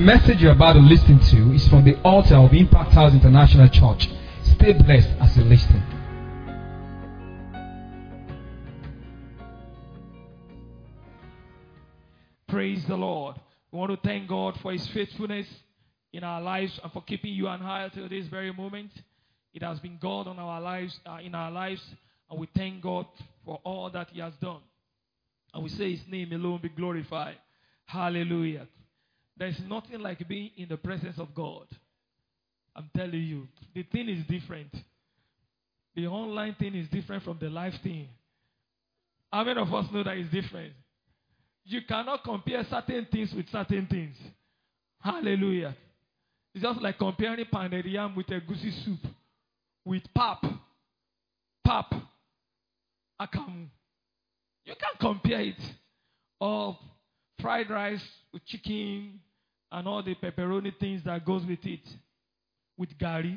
message you're about to listen to is from the altar of Impact House International Church. Stay blessed as you listen. Praise the Lord. We want to thank God for His faithfulness in our lives and for keeping you and I till this very moment. It has been God on our lives, in our lives, and we thank God for all that He has done. And we say His name alone be glorified. Hallelujah. There is nothing like being in the presence of God. I'm telling you, the thing is different. The online thing is different from the live thing. How many of us know that it's different? You cannot compare certain things with certain things. Hallelujah. It's just like comparing pounded yam with a goosey soup. With pap, akamu. You can't compare it. Or fried rice with chicken and all the pepperoni things that goes with it. With gari.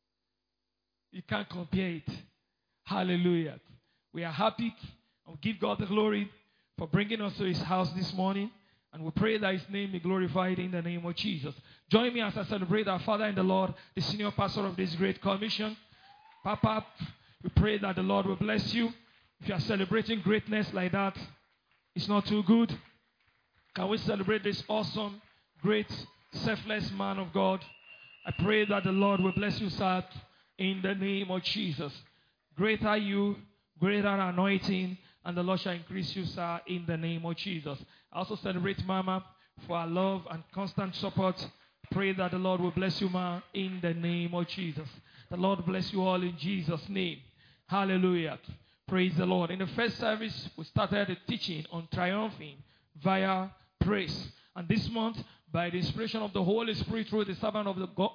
You can't compare it. Hallelujah. We are happy and give God the glory for bringing us to His house this morning. And we pray that His name be glorified in the name of Jesus. Join me as I celebrate our Father in the Lord, the senior pastor of this great commission. Papa, we pray that the Lord will bless you. If you are celebrating greatness like that, it's not too good. Can we celebrate this awesome, great, selfless man of God? I pray that the Lord will bless you, sir, in the name of Jesus. Greater are you, greater anointing, and the Lord shall increase you, sir, in the name of Jesus. I also celebrate Mama for her love and constant support. Pray that the Lord will bless you, Ma, in the name of Jesus. The Lord bless you all in Jesus' name. Hallelujah. Praise the Lord. In the first service, we started a teaching on triumphing via praise. And this month, by the inspiration of the Holy Spirit through the servant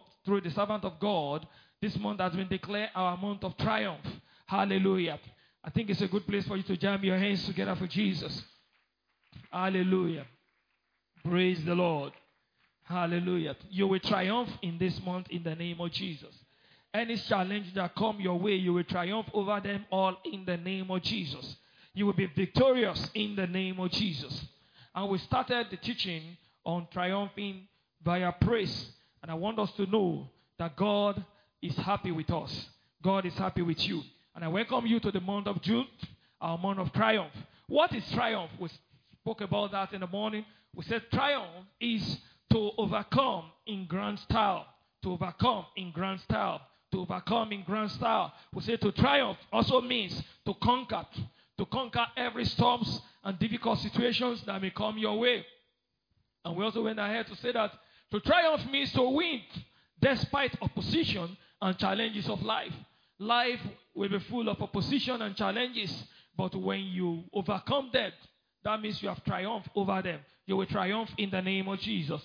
of God, this month has been declared our month of triumph. Hallelujah. I think it's a good place for you to jam your hands together for Jesus. Hallelujah. Praise the Lord. Hallelujah. You will triumph in this month in the name of Jesus. Any challenge that come your way, you will triumph over them all in the name of Jesus. You will be victorious in the name of Jesus. And we started the teaching on triumphing via praise. And I want us to know that God is happy with us. God is happy with you. And I welcome you to the month of June, our month of triumph. What is triumph? We spoke about that in the morning. We said triumph is to overcome in grand style. To overcome in grand style. To overcome in grand style. We say to triumph also means to conquer. To conquer every storms and difficult situations that may come your way. And we also went ahead to say that to triumph means to win despite opposition and challenges of life. Life will be full of opposition and challenges, but when you overcome them, that means you have triumphed over them. You will triumph in the name of Jesus.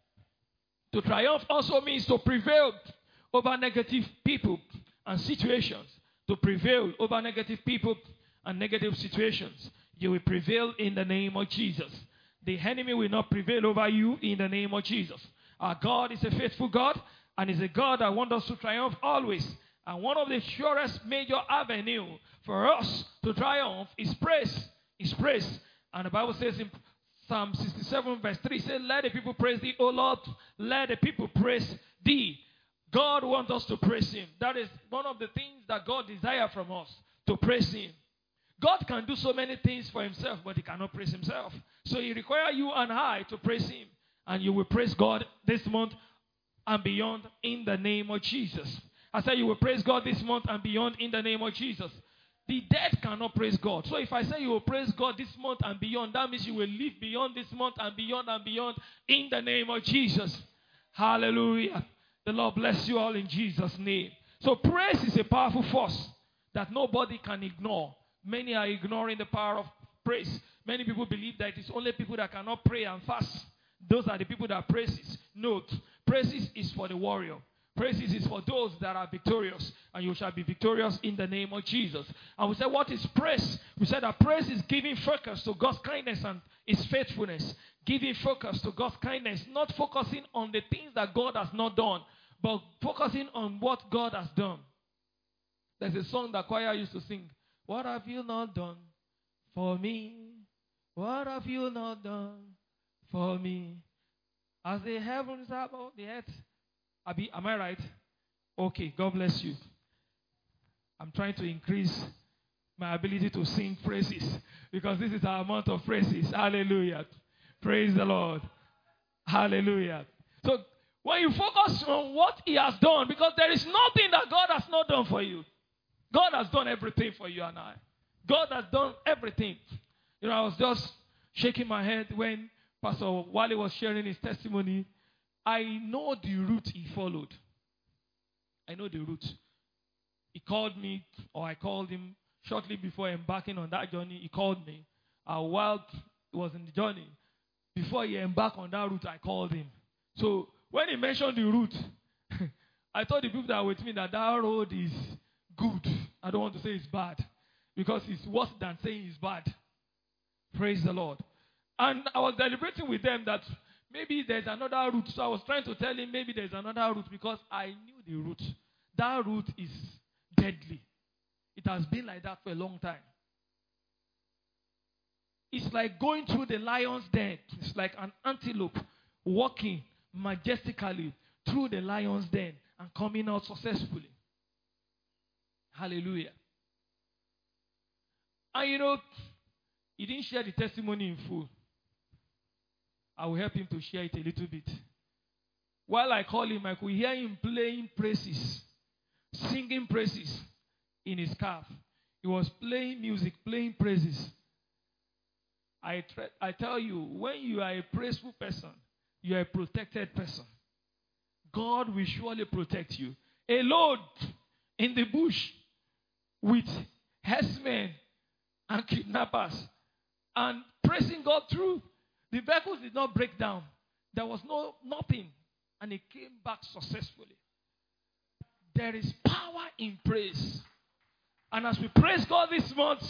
To triumph also means to prevail over negative people and situations. To prevail over negative people and negative situations. You will prevail in the name of Jesus. The enemy will not prevail over you in the name of Jesus. Our God is a faithful God and is a God that wants us to triumph always. And one of the surest major avenue for us to triumph is praise. Is praise. And the Bible says in Psalm 67 verse 3, says, let the people praise thee, O Lord. Let the people praise thee. God wants us to praise Him. That is one of the things that God desires from us, to praise Him. God can do so many things for Himself, but He cannot praise Himself. So He requires you and I to praise Him. And you will praise God this month and beyond in the name of Jesus. I said you will praise God this month and beyond in the name of Jesus. The dead cannot praise God. So if I say you will praise God this month and beyond, that means you will live beyond this month and beyond in the name of Jesus. Hallelujah. The Lord bless you all in Jesus' name. So praise is a powerful force that nobody can ignore. Many are ignoring the power of praise. Many people believe that it is only people that cannot pray and fast. Those are the people that praises. Note, praises is for the warrior. Praises is for those that are victorious, and you shall be victorious in the name of Jesus. And we said, what is praise? We said that praise is giving focus to God's kindness and His faithfulness. Giving focus to God's kindness, not focusing on the things that God has not done, but focusing on what God has done. There's a song that choir used to sing. What have you not done for me? What have you not done for me? As the heavens are above the earth. Am I right? Okay, God bless you. I'm trying to increase my ability to sing praises because this is our month of praises. Hallelujah. Praise the Lord. Hallelujah. So when you focus on what He has done, because there is nothing that God has not done for you. God has done everything for you and I. God has done everything. I was just shaking my head when Pastor Wale was sharing his testimony. I know the route he followed. I know the route. He called me, or I called him shortly before embarking on that journey. He called me. While he was in the journey, before he embarked on that route, I called him. So when he mentioned the route, I told the people that were with me that road is good. I don't want to say it's bad, because it's worse than saying it's bad. Praise the Lord. And I was deliberating with them that maybe there's another route. So I was trying to tell him maybe there's another route, because I knew the route. That route is deadly. It has been like that for a long time. It's like going through the lion's den. It's like an antelope walking majestically through the lion's den and coming out successfully. Hallelujah. And he didn't share the testimony in full. I will help him to share it a little bit. While I call him, I could hear him playing praises, singing praises in his car. He was playing music, playing praises. I tell you, when you are a praiseful person, you are a protected person. God will surely protect you. Alone in the bush with herdsmen and kidnappers and praising God through. The vehicles did not break down. There was nothing. And it came back successfully. There is power in praise. And as we praise God this month,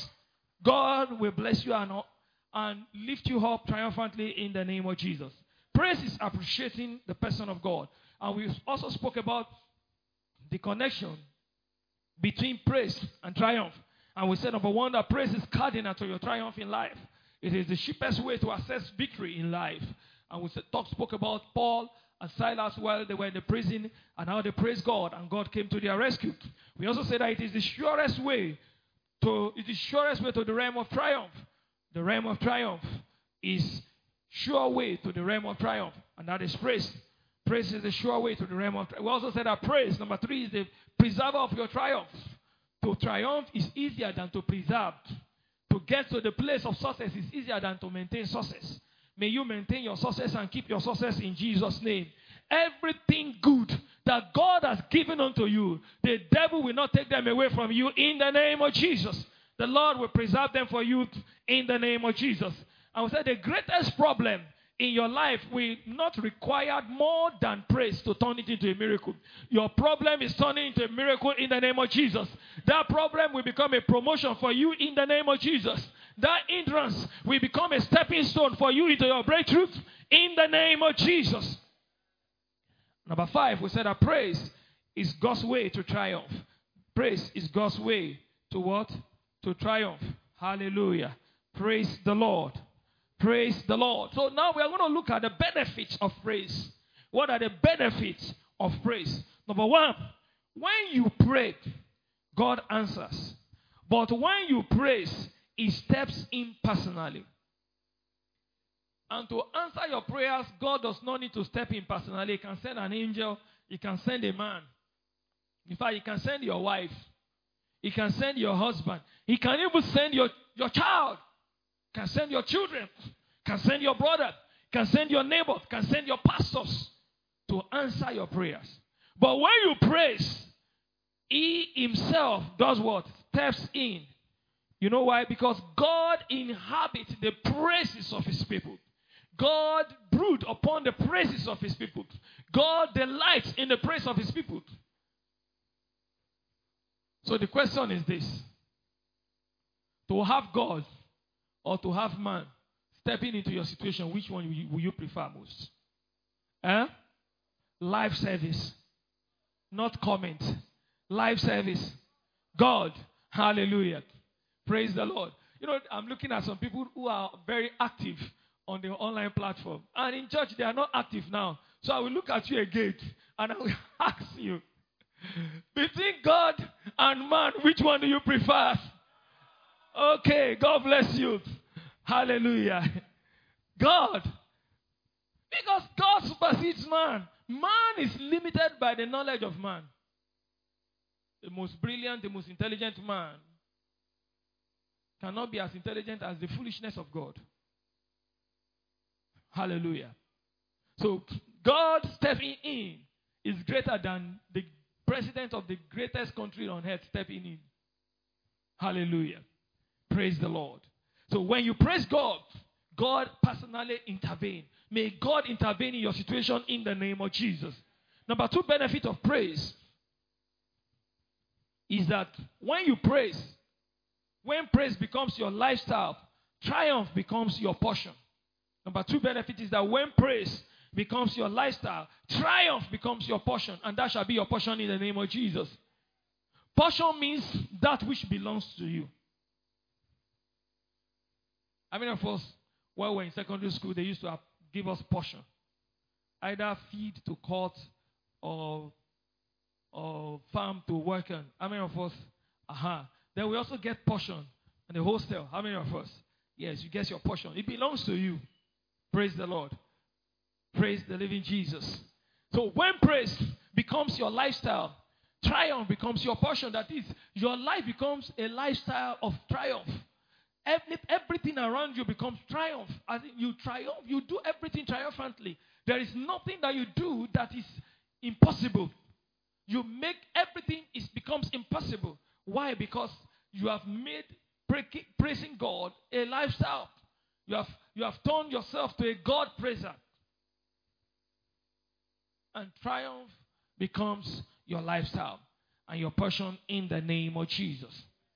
God will bless you and lift you up triumphantly in the name of Jesus. Praise is appreciating the person of God. And we also spoke about the connection between praise and triumph. And we said, number one, that praise is cardinal to your triumph in life. It is the cheapest way to access victory in life. And we spoke about Paul and Silas while they were in the prison and how they praised God and God came to their rescue. We also said that it is the surest way to the realm of triumph. The realm of triumph is sure way to the realm of triumph, and that is praise. Praise is the sure way to the realm of triumph. We also said that praise, number 3, is the preserver of your triumph. To triumph is easier than to preserve. To get to the place of success is easier than to maintain success. May you maintain your success and keep your success in Jesus' name. Everything good that God has given unto you, the devil will not take them away from you in the name of Jesus. The Lord will preserve them for you in the name of Jesus. I would say the greatest problem in your life will not require more than praise to turn it into a miracle. Your problem is turning into a miracle in the name of Jesus. That problem will become a promotion for you in the name of Jesus. That hindrance will become a stepping stone for you into your breakthrough in the name of Jesus. Number 5, we said that praise is God's way to triumph. Praise is God's way to what? To triumph. Hallelujah. Praise the Lord. Praise the Lord. So now we are going to look at the benefits of praise. What are the benefits of praise? Number 1, when you pray, God answers. But when you praise, He steps in personally. And to answer your prayers, God does not need to step in personally. He can send an angel. He can send a man. In fact, He can send your wife. He can send your husband. He can even send your child. Can send your children, can send your brother, can send your neighbor, can send your pastors to answer your prayers. But when you praise, He Himself does what? Steps in. You know why? Because God inhabits the praises of His people. God broods upon the praises of His people. God delights in the praise of His people. So the question is this: to have God or to have man stepping into your situation, which one will you prefer most? Live service. Not comment. Live service. God. Hallelujah. Praise the Lord. I'm looking at some people who are very active on the online platform. And in church, they are not active now. So I will look at you again and I will ask you, between God and man, which one do you prefer? Okay, God bless you. Hallelujah. God. Because God supersedes man. Man is limited by the knowledge of man. The most brilliant, the most intelligent man cannot be as intelligent as the foolishness of God. Hallelujah. So God stepping in is greater than the president of the greatest country on earth stepping in. Hallelujah. Praise the Lord. So when you praise God, God personally intervene. May God intervene in your situation in the name of Jesus. Number 2 benefit of praise is that when you praise, when praise becomes your lifestyle, triumph becomes your portion. Number 2 benefit is that when praise becomes your lifestyle, triumph becomes your portion, and that shall be your portion in the name of Jesus. Portion means that which belongs to you. I mean, of course, while we were in secondary school, they used to give us portion. Either feed to court or farm to work on. How many of us? Then we also get portion in the hostel. How many of us? Yes, you get your portion. It belongs to you. Praise the Lord. Praise the living Jesus. So when praise becomes your lifestyle, triumph becomes your portion. That is, your life becomes a lifestyle of triumph. Everything around you becomes triumph. As you triumph, you do everything triumphantly. There is nothing that you do that is impossible. You make everything, it becomes impossible. Why? Because you have made praising God a lifestyle. You have turned yourself to a God praiser. And triumph becomes your lifestyle and your portion in the name of Jesus.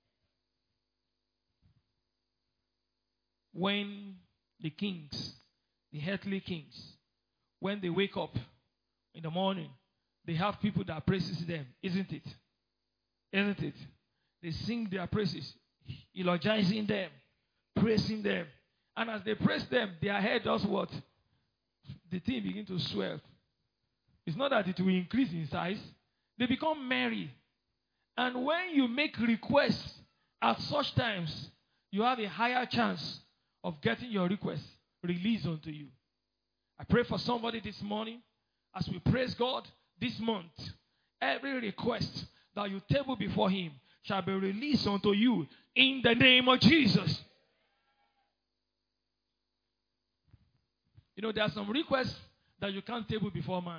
When the kings, the earthly kings, when they wake up in the morning, they have people that praises them, isn't it? Isn't it? They sing their praises, eulogizing them, praising them. And as they praise them, their head does what? The thing begins to swell. It's not that it will increase in size. They become merry. And when you make requests at such times, you have a higher chance of getting your request released unto you. I pray for somebody this morning as we praise God this month. Every request that you table before Him shall be released unto you in the name of Jesus. You know, there are some requests that you can't table before man.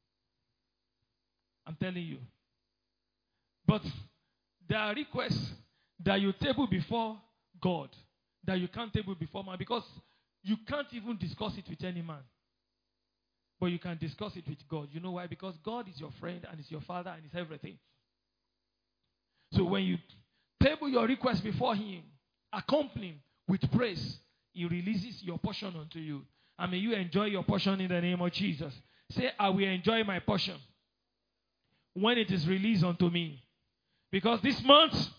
I'm telling you. But there are requests that you table before God that you can't table before man, because you can't even discuss it with any man. But you can discuss it with God. You know why? Because God is your friend and is your father and is everything. So when you table your request before Him, accompany with praise, He releases your portion unto you. And may you enjoy your portion in the name of Jesus. Say, I will enjoy my portion when it is released unto me. Because this month,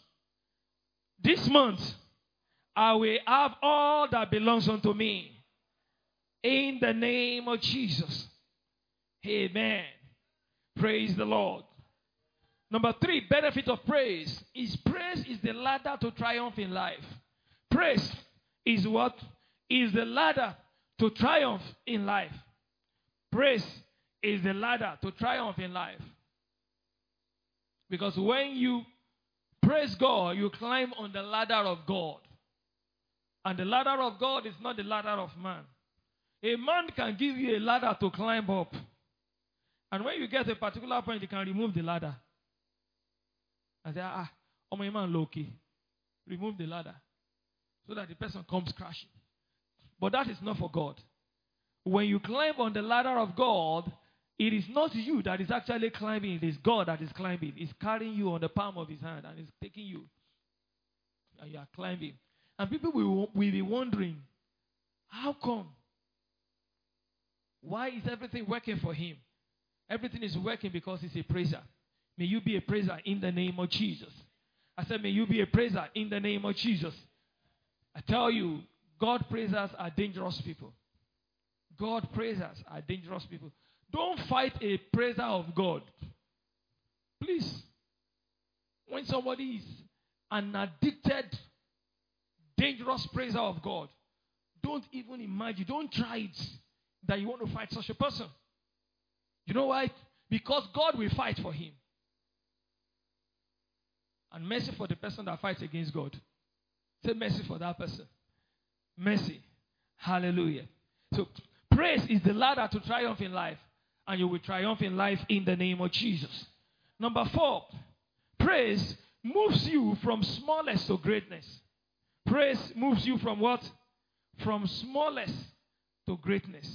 I will have all that belongs unto me. In the name of Jesus. Amen. Praise the Lord. Number 3, benefit of praise is the ladder to triumph in life. Praise is what? Is the ladder to triumph in life. Praise is the ladder to triumph in life. Because when you praise God, you climb on the ladder of God. And the ladder of God is not the ladder of man. A man can give you a ladder to climb up. And when you get a particular point, you can remove the ladder. And say, oh my man, Loki. Remove the ladder. So that the person comes crashing. But that is not for God. When you climb on the ladder of God, it is not you that is actually climbing. It is God that is climbing. He's carrying you on the palm of His hand and He's taking you. And you are climbing. And people will be wondering, how come? Why is everything working for him? Everything is working because he's a praiser. May you be a praiser in the name of Jesus. I said, may you be a praiser in the name of Jesus. I tell you, God praisers are dangerous people. God praisers are dangerous people. Don't fight a praiser of God. Please. When somebody is an addicted, dangerous praiser of God, don't even imagine, don't try it, that you want to fight such a person. You know why? Because God will fight for him. And mercy for the person that fights against God. Say mercy for that person. Mercy. Hallelujah. So praise is the ladder to triumph in life. And you will triumph in life in the name of Jesus. Number 4, praise moves you from smallness to greatness. Praise moves you from what? From smallness to greatness.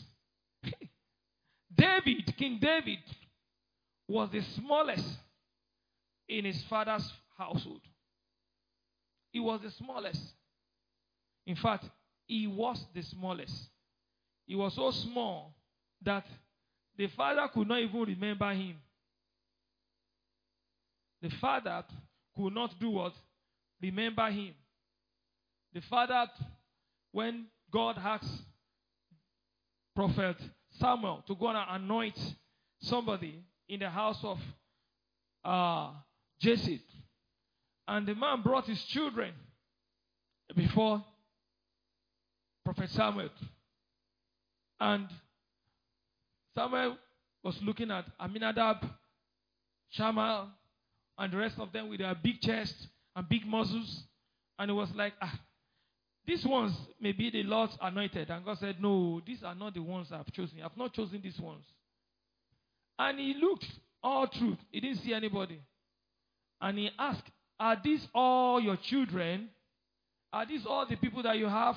King David, was the smallest in his father's household. He was the smallest. In fact, he was the smallest. He was so small that the father could not even remember him. The father could not do what? Remember him. The father, when God asked Prophet Samuel to go and anoint somebody in the house of Jesse, and the man brought his children before Prophet Samuel, and Samuel was looking at Aminadab, Shammah, and the rest of them with their big chests and big muscles, and it was like, these ones may be the Lord's anointed. And God said, no, these are not the ones I've chosen. I've not chosen these ones. And he looked all through. He didn't see anybody. And he asked, are these all your children? Are these all the people that you have?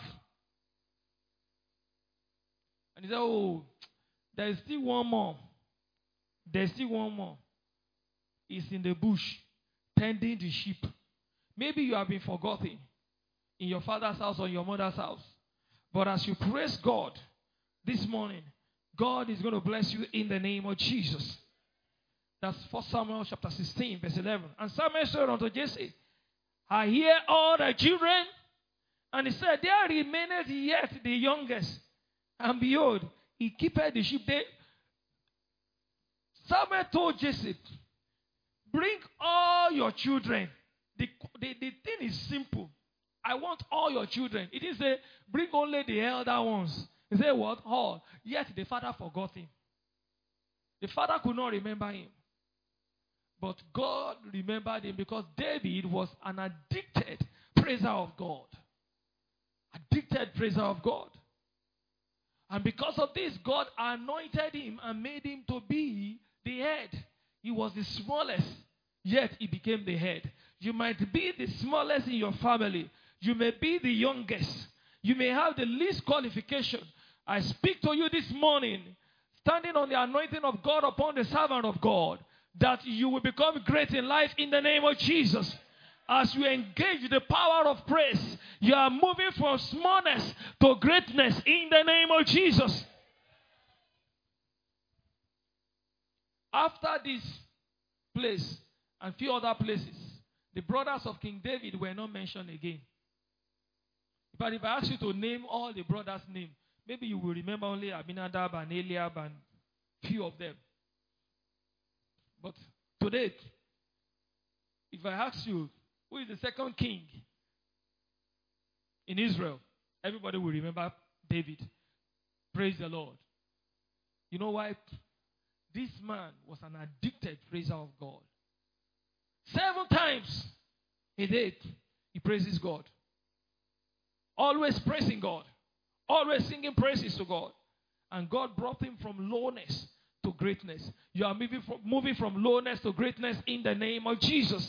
And he said, oh, there is still one more. There's still one more. He's in the bush, tending the sheep. Maybe you have been forgotten in your father's house or your mother's house. But as you praise God this morning, God is going to bless you in the name of Jesus. That's 1 Samuel chapter 16, verse 11. And Samuel said unto Jesse, I hear all the children. And he said, there remaineth yet the youngest. And behold, he keepeth the sheep. Samuel told Jesse, bring all your children. The thing is simple. I want all your children. It didn't say, bring only the elder ones. He said, what? All. Yet the father forgot him. The father could not remember him. But God remembered him because David was an addicted praiser of God. Addicted praiser of God. And because of this, God anointed him and made him to be the head. He was the smallest, yet he became the head. You might be the smallest in your family. You may be the youngest. You may have the least qualification. I speak to you this morning, standing on the anointing of God upon the servant of God, that you will become great in life in the name of Jesus. As you engage the power of praise, you are moving from smallness to greatness in the name of Jesus. After this place and few other places, the brothers of King David were not mentioned again. But if I ask you to name all the brothers' names, maybe you will remember only Abinadab and Eliab and few of them. But today, if I ask you, who is the second king in Israel? Everybody will remember David. Praise the Lord. You know why? This man was an addicted praiser of God. 7 times a day, he praises God. Always praising God. Always singing praises to God. And God brought him from lowness to greatness. You are moving from lowness to greatness in the name of Jesus.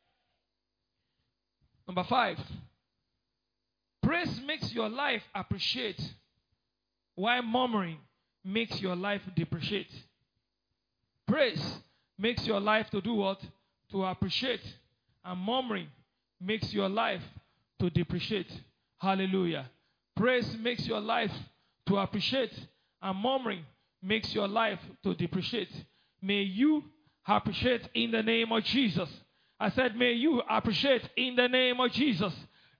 Number 5. Praise makes your life appreciate, while murmuring makes your life depreciate. Praise makes your life to do what? To appreciate. And murmuring makes your life to depreciate. Hallelujah. Praise makes your life to appreciate, and murmuring makes your life to depreciate. May you appreciate in the name of Jesus. I said, may you appreciate in the name of Jesus.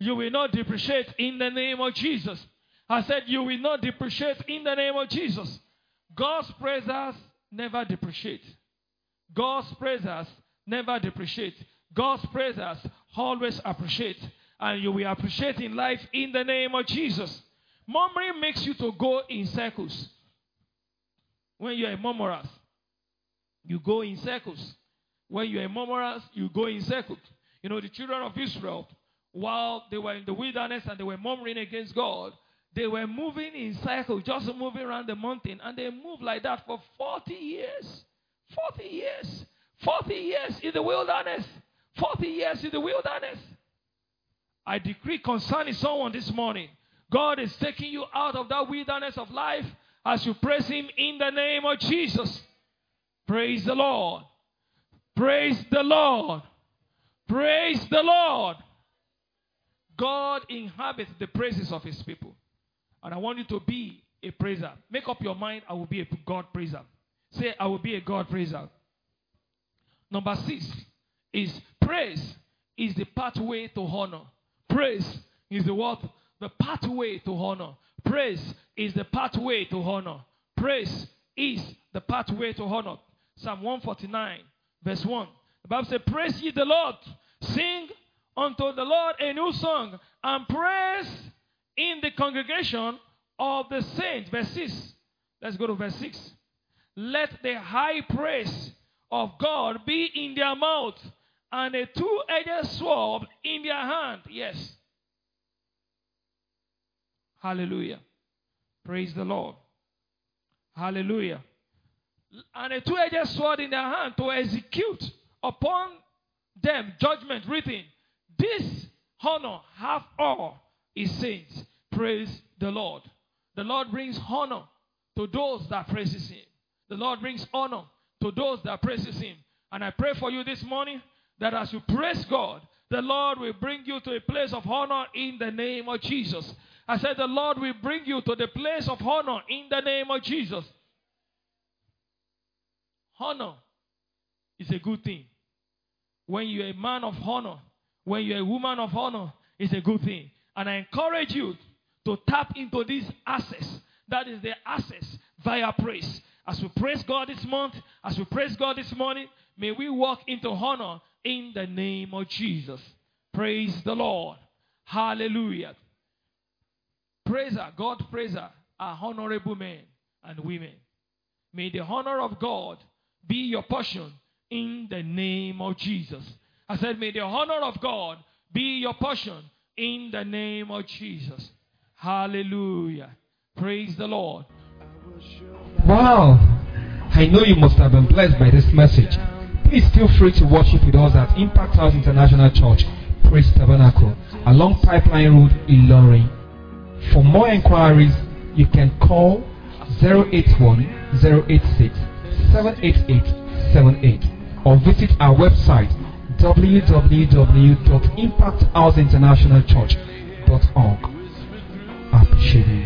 You will not depreciate in the name of Jesus. I said you will not depreciate in the name of Jesus. God's praisers never depreciate. God's praisers never depreciate. God's praisers always appreciate. And you will appreciate in life in the name of Jesus. Murmuring makes you to go in circles. When you are a murmurer, you go in circles. When you are a murmurer, you go in circles. You know, the children of Israel, while they were in the wilderness and they were murmuring against God, they were moving in circles, just moving around the mountain. And they moved like that for 40 years. 40 years. 40 years in the wilderness. 40 years in the wilderness. I decree concerning someone this morning, God is taking you out of that wilderness of life as you praise Him in the name of Jesus. Praise the Lord. Praise the Lord. Praise the Lord. God inhabits the praises of His people. And I want you to be a praiser. Make up your mind, I will be a God praiser. Say, I will be a God praiser. Number 6 is praise is the pathway to honor. Praise is the what? The pathway to honor. Praise is the pathway to honor. Praise is the pathway to honor. Psalm 149, verse 1. The Bible says, praise ye the Lord. Sing unto the Lord a new song, and praise in the congregation of the saints. Verse 6. Let's go to verse 6. Let the high praise of God be in their mouth, and a two-edged sword in their hand. Yes. Hallelujah. Praise the Lord. Hallelujah. And a two-edged sword in their hand to execute upon them judgment written. This honor have all His saints. Praise the Lord. The Lord brings honor to those that praises Him. The Lord brings honor to those that praises Him. And I pray for you this morning that as you praise God, the Lord will bring you to a place of honor in the name of Jesus. I said the Lord will bring you to the place of honor in the name of Jesus. Honor is a good thing. When you're a man of honor, when you're a woman of honor, it's a good thing. And I encourage you to tap into these access. That is the access via praise. As we praise God this month, as we praise God this morning, may we walk into honor in the name of Jesus. Praise the Lord. Hallelujah. Praiser, God praiser, are honorable men and women. May the honor of God be your portion in the name of Jesus. I said, may the honor of God be your portion in the name of Jesus. Hallelujah. Praise the Lord. Wow. I know you must have been blessed by this message. Please feel free to worship with us at Impact House International Church, Praise Tabernacle, along Pipeline Road, Ilorin. For more inquiries, you can call 081-086-78878 or visit our website www.impacthouseinternationalchurch.org. I appreciate you.